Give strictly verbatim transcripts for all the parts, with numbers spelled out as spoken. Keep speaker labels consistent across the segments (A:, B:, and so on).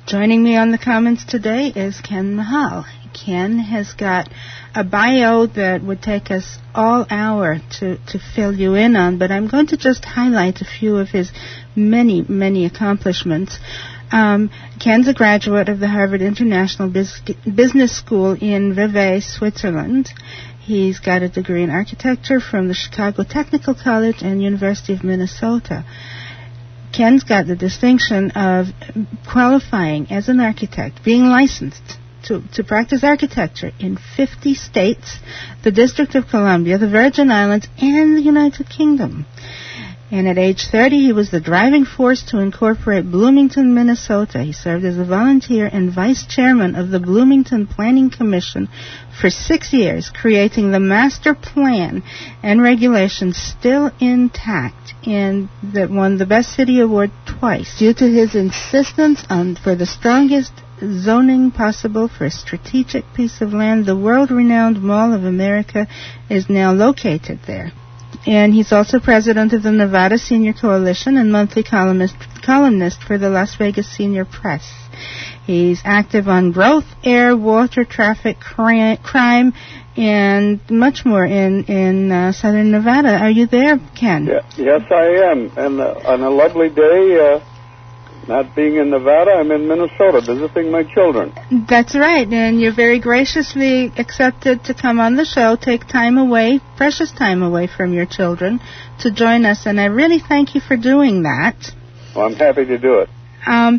A: Joining me on the comments today is Ken Mahal. Ken has got a bio that would take us all hour to, to fill you in on, but I'm going to just highlight a few of his many, many accomplishments. Um, Ken's a graduate of the Harvard International Biz- Business School in Vevey, Switzerland. He's got a degree in architecture from the Chicago Technical College and University of Minnesota. Ken's got the distinction of qualifying as an architect, being licensed to, to practice architecture in fifty states, the District of Columbia, the Virgin Islands, and the United Kingdom. And at age thirty, he was the driving force to incorporate Bloomington, Minnesota. He served as a volunteer and vice chairman of the Bloomington Planning Commission for six years, creating the master plan and regulations still intact, and that won the Best City Award twice due to his insistence on for the strongest zoning possible for a strategic piece of land. The world-renowned Mall of America is now located there. And he's also president of the Nevada Senior Coalition and monthly columnist, columnist for the Las Vegas Senior Press. He's active on growth, air, water, traffic, cri- crime, and much more in, in uh, southern Nevada. Are you there, Ken?
B: Yeah, yes, I am. And uh, on a lovely day, uh, not being in Nevada, I'm in Minnesota visiting my children.
A: That's right, and you're very graciously accepted to come on the show, take time away, precious time away from your children to join us, and I really thank you for doing that.
B: Well, I'm happy to do it.
A: Um,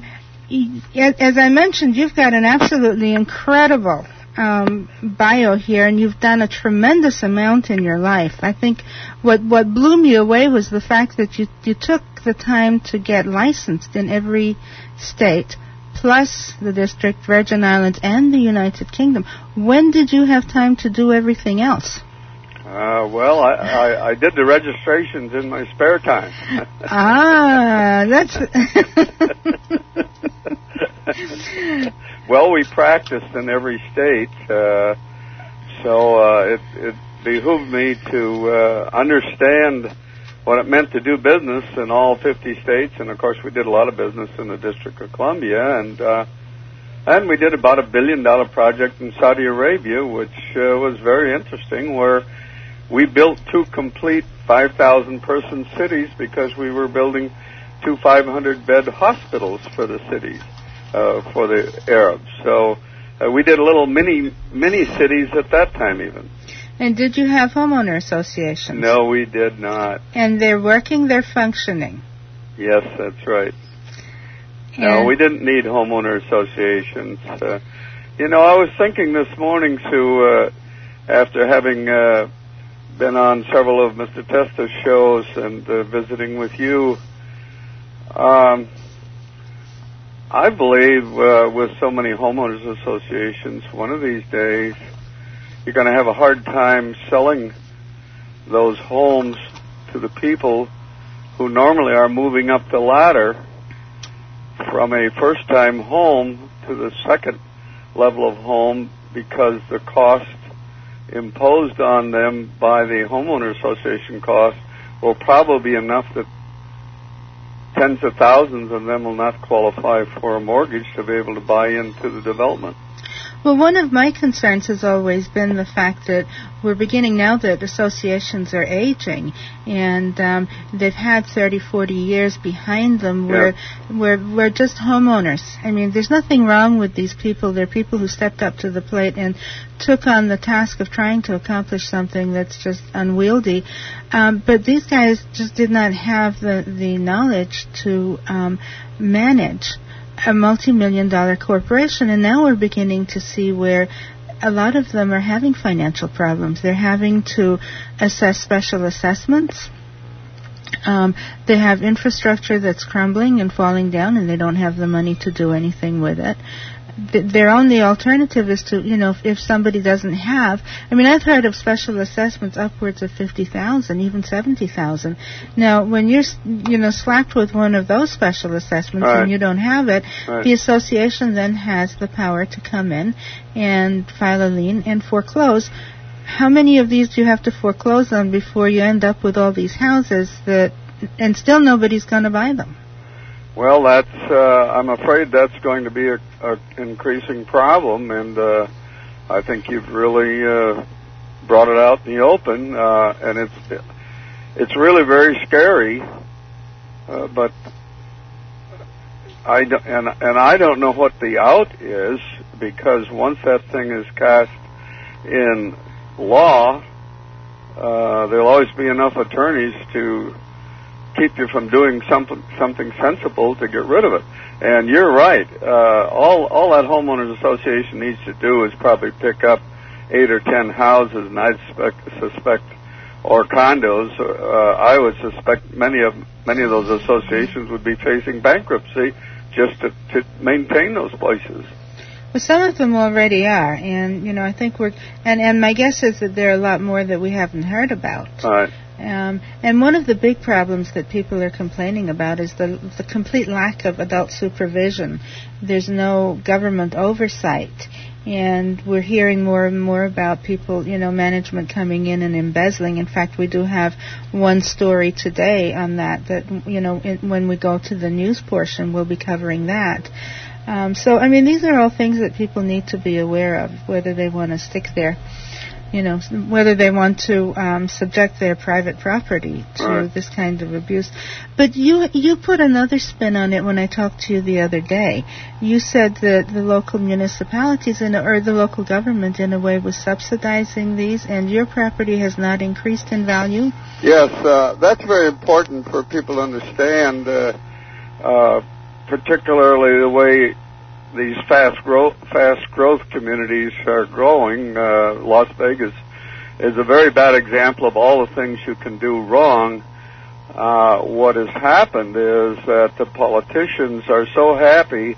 A: as I mentioned, you've got an absolutely incredible um, bio here, and you've done a tremendous amount in your life. I think what what blew me away was the fact that you, you took the time to get licensed in every state, plus the District, Virgin Islands, and the United Kingdom. When did you have time to do everything else?
B: Uh, well, I, I, I did the registrations in my spare time.
A: ah, that's...
B: Well, we practiced in every state, uh, so uh, it, it behooved me to uh, understand what it meant to do business in all fifty states, and of course we did a lot of business in the District of Columbia, and uh, and we did about a billion dollar project in Saudi Arabia, which uh, was very interesting, where we built two complete five thousand person cities because we were building two five hundred bed hospitals for the cities, uh, for the Arabs. So uh, we did a little mini mini cities at that time even.
A: And did you have homeowner associations?
B: No, we did not.
A: And they're working, they're functioning?
B: Yes, that's right.
A: And
B: no, we didn't need homeowner associations. Uh, you know, I was thinking this morning, Sue, uh, after having uh, been on several of Mister Testa's shows and uh, visiting with you, um, I believe uh, with so many homeowners associations, one of these days, you're going to have a hard time selling those homes to the people who normally are moving up the ladder from a first-time home to the second level of home, because the cost imposed on them by the homeowner association cost will probably be enough that tens of thousands of them will not qualify for a mortgage to be able to buy into the development.
A: Well, one of my concerns has always been the fact that we're beginning now that associations are aging, and um, they've had thirty, forty years behind them where,
B: yeah.
A: where we're just homeowners. I mean, there's nothing wrong with these people. They're people who stepped up to the plate and took on the task of trying to accomplish something that's just unwieldy. Um, but these guys just did not have the, the knowledge to um, manage a multi-million dollar corporation, and now we're beginning to see where a lot of them are having financial problems. They're having to assess special assessments. Um, they have infrastructure that's crumbling and falling down, and they don't have the money to do anything with it. Th- their only alternative is to, you know, if, if somebody doesn't have, I mean, I've heard of special assessments upwards of fifty thousand, even seventy thousand. Now, when you're, you know, slapped with one of those special assessments
B: right.
A: and you don't have it,
B: right.
A: the association then has the power to come in and file a lien and foreclose. How many of these do you have to foreclose on before you end up with all these houses that, and still nobody's going to buy them?
B: Well, that's, uh, I'm afraid that's going to be a, a increasing problem, and uh, I think you've really uh, brought it out in the open, uh, and it's it's really very scary, uh, but I do, and, and I don't know what the out is, because once that thing is cast in law, uh, there'll always be enough attorneys to keep you from doing something something sensible to get rid of it. And you're right. Uh, all all that homeowners association needs to do is probably pick up eight or ten houses, and I'd suspect, suspect or condos. Uh, I would suspect many of many of those associations would be facing bankruptcy just to, to maintain those places.
A: Well, some of them already are, and you know, I think we're and and my guess is that there are a lot more that we haven't heard about.
B: All right.
A: Um, and one of the big problems that people are complaining about is the, the complete lack of adult supervision. There's no government oversight. And we're hearing more and more about people, you know, management coming in and embezzling. In fact, we do have one story today on that, that, you know, in, when we go to the news portion, we'll be covering that. Um, so, I mean, these are all things that people need to be aware of, whether they want to stick their You know, whether they want to um, subject their private property to
B: right.
A: this kind of abuse. But you you put another spin on it when I talked to you the other day. You said that the local municipalities in a, or the local government, in a way, was subsidizing these, and your property has not increased in value?
B: Yes, uh, that's very important for people to understand, uh, uh, particularly the way these fast growth, fast growth communities are growing. Uh, Las Vegas is a very bad example of all the things you can do wrong. Uh, what has happened is that the politicians are so happy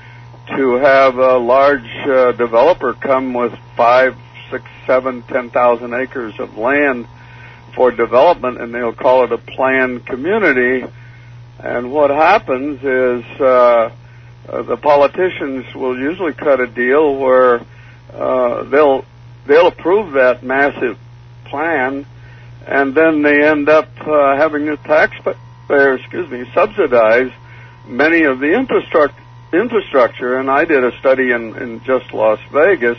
B: to have a large uh, developer come with five, six, seven, ten thousand acres of land for development, and they'll call it a planned community. And what happens is uh, Uh, the politicians will usually cut a deal where uh, they'll they'll approve that massive plan, and then they end up uh, having the taxpayer, excuse me, subsidize many of the infrastructure. Infrastructure, and I did a study in, in just Las Vegas,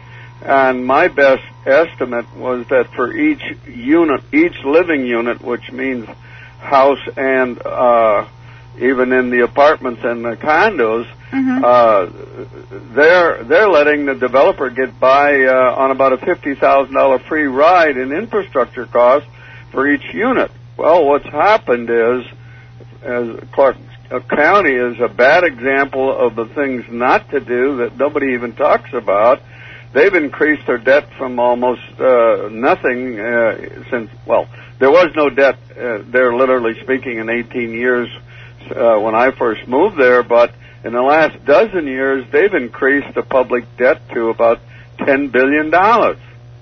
B: and my best estimate was that for each unit, each living unit, which means house and uh, even in the apartments and the condos, mm-hmm. uh, they're they're letting the developer get by uh, on about a fifty thousand dollar free ride in infrastructure costs for each unit. Well, what's happened is, as Clark County is a bad example of the things not to do that nobody even talks about. They've increased their debt from almost uh, nothing uh, since, well, there was no debt uh, there, literally speaking, in eighteen years. Uh, when I first moved there, but in the last dozen years, they've increased the public debt to about ten billion dollars.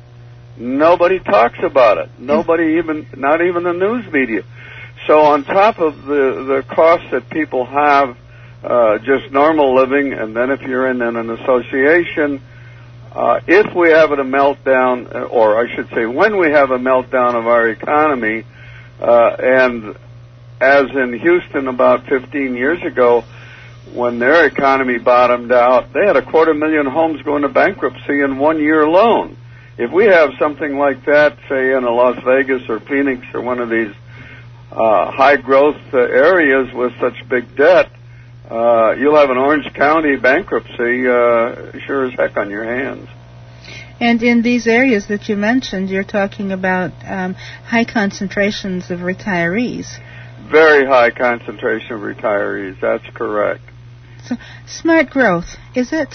B: Nobody talks about it. Nobody even, not even the news media. So on top of the, the costs that people have, uh, just normal living, and then if you're in an association, uh, if we have a meltdown, or I should say when we have a meltdown of our economy, uh, and as in Houston about fifteen years ago, when their economy bottomed out, they had a quarter million homes go into bankruptcy in one year alone. If we have something like that, say in a Las Vegas or Phoenix or one of these uh, high-growth uh, areas with such big debt, uh, you'll have an Orange County bankruptcy uh, sure as heck on your hands.
A: And in these areas that you mentioned, you're talking about um, high concentrations of retirees.
B: Very high concentration of retirees, that's correct.
A: So, smart growth, is it?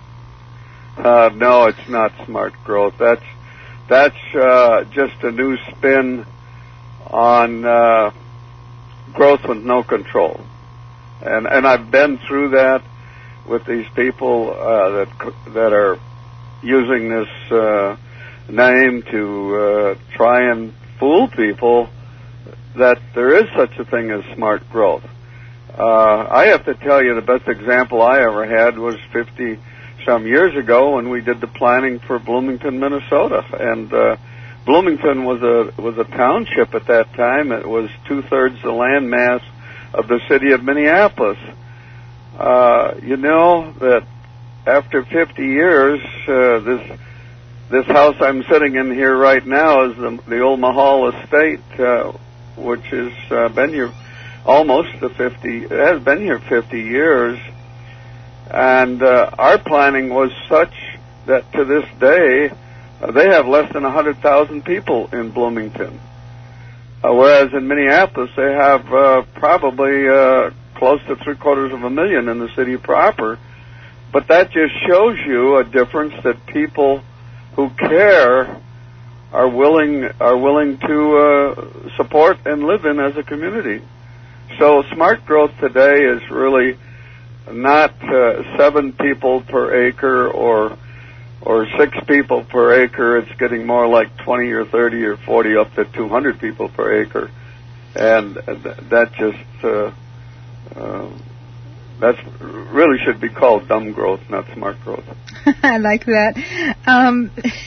B: Uh, no, it's not smart growth. That's that's uh, just a new spin on uh, growth with no control. And and I've been through that with these people uh, that that are using this uh, name to uh, try and fool people that there is such a thing as smart growth. Uh, I have to tell you, the best example I ever had was fifty some years ago when we did the planning for Bloomington, Minnesota. And uh, Bloomington was a was a township at that time. It was two-thirds the land mass of the city of Minneapolis. Uh, you know that after fifty years, uh, this this house I'm sitting in here right now is the, the old Mahal Estate, uh, which has uh, been here almost the fifty. It has been here fifty years, and uh, our planning was such that to this day uh, they have less than a hundred thousand people in Bloomington, uh, whereas in Minneapolis they have uh, probably uh, close to three quarters of a million in the city proper. But that just shows you a difference that people who care are willing are willing to uh, support and live in as a community. So smart growth today is really not uh, seven people per acre or or six people per acre. It's getting more like twenty or thirty or forty up to two hundred people per acre, and that just uh, uh, that's really should be called dumb growth, not smart growth.
A: I like that. Um,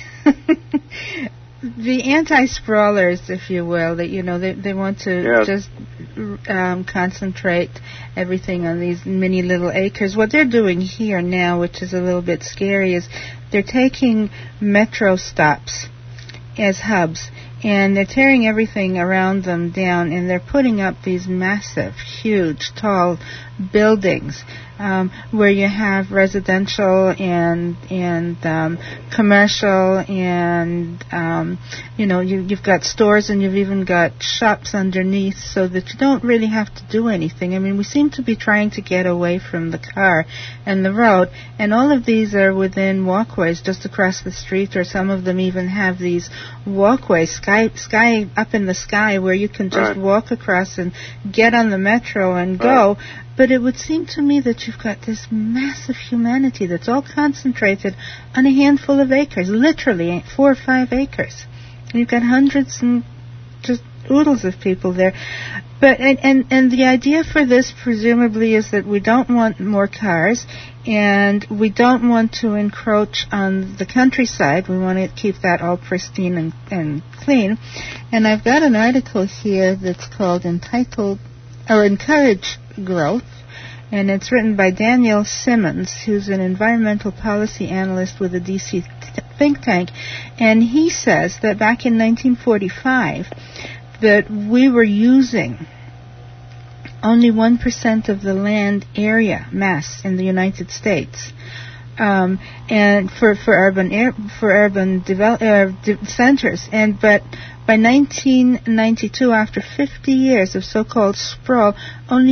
A: the anti-sprawlers, if you will, that you know they they want to yes. just um, concentrate everything on these mini little acres. What they're doing here now, which is a little bit scary, is they're taking metro stops as hubs, and they're tearing everything around them down, and they're putting up these massive, huge, tall buildings um, where you have residential and and um, commercial, and um, you know you, you've got stores, and you've even got shops underneath, so that you don't really have to do anything. I mean, we seem to be trying to get away from the car and the road, and all of these are within walkways just across the street, or some of them even have these walkways, sky sky up in the sky, where you can just right. walk across and get on the metro and go. Right. But it would seem to me that you've got this massive humanity that's all concentrated on a handful of acres, literally four or five acres. And you've got hundreds and just oodles of people there. But and, and, and the idea for this presumably is that we don't want more cars, and we don't want to encroach on the countryside. We want to keep that all pristine and, and clean. And I've got an article here that's called Entitled or Encourage Growth, and it's written by Daniel Simmons, who's an environmental policy analyst with the D C think tank, and he says that back in nineteen forty-five that we were using only one percent of the land area mass in the United States, um, and for for urban air, for urban develop, uh, de- centers, and but by nineteen ninety-two, after fifty years of so-called sprawl, only